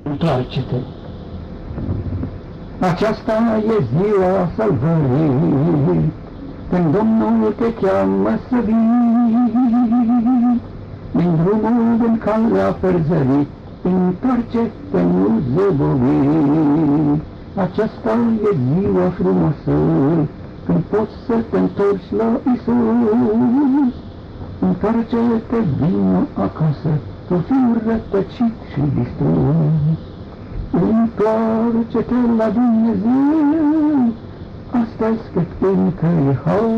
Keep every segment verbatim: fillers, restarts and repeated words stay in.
Întoarce-te! Aceasta e ziua salvării, când Domnul te cheamă să vii, din drumul din calea perzării, întoarce-te, nu zăbovi. Aceasta e ziua frumoasă, când poți să te întorci la Iisus. Întoarce-te, vină acasă, tu fiul rătăcit și distrus. Întoarce-te la Dumnezeu, astăzi cât încă e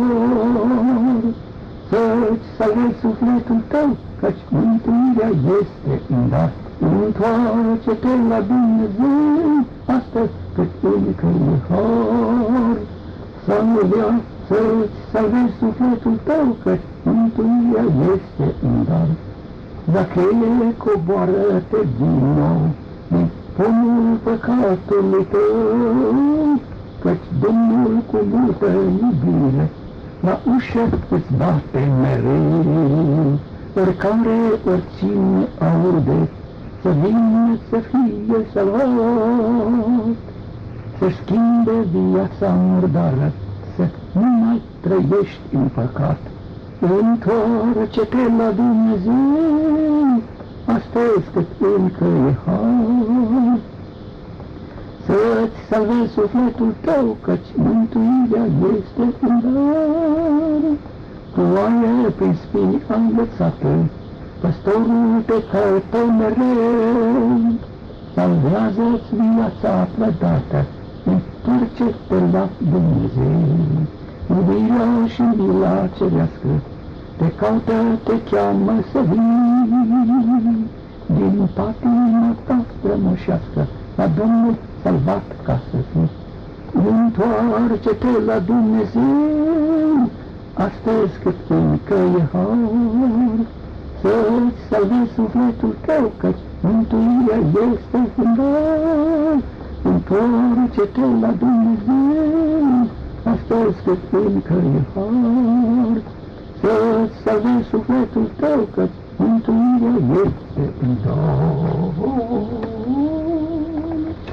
har, să-ți salvezi sufletul tău, căci mântuirea este în dar. Întoarce-te la Dumnezeu, astăzi cât încă e har, salvea, să-ți salvezi sufletul tău, căci mântuirea este în dar. Zacheie, coboară-te din nou din pomul păcatului tău, căci Domnul cu multă iubire la ușă îți bate mereu. Oricare, oricine aude, să vină să fie salvat, să schimbe viața murdară, să nu mai trăiești în păcat. Întoarce-te la Dumnezeu, astăzi cât încă e har, să-ți salvezi sufletul tău, căci mântuirea este în dar. Tu ai prin spini învățată, păstorul pe care te mereu, salvează-ți viața plădată, întoarce-te la Dumnezeu. Iubirea și mila cerească te caută, te cheamă să vii, din patima ta strămoșească, la Domnul salvat ca să fii. Întoarce-te la Dumnezeu, astăzi cât încă e har, să-ți salvezi sufletul tău, căci mântuirea este în dar. Întoarce-te la Dumnezeu, astăzi cât încă e har, să-ți salvezi sufletul tău, căci mântuirea este în dar.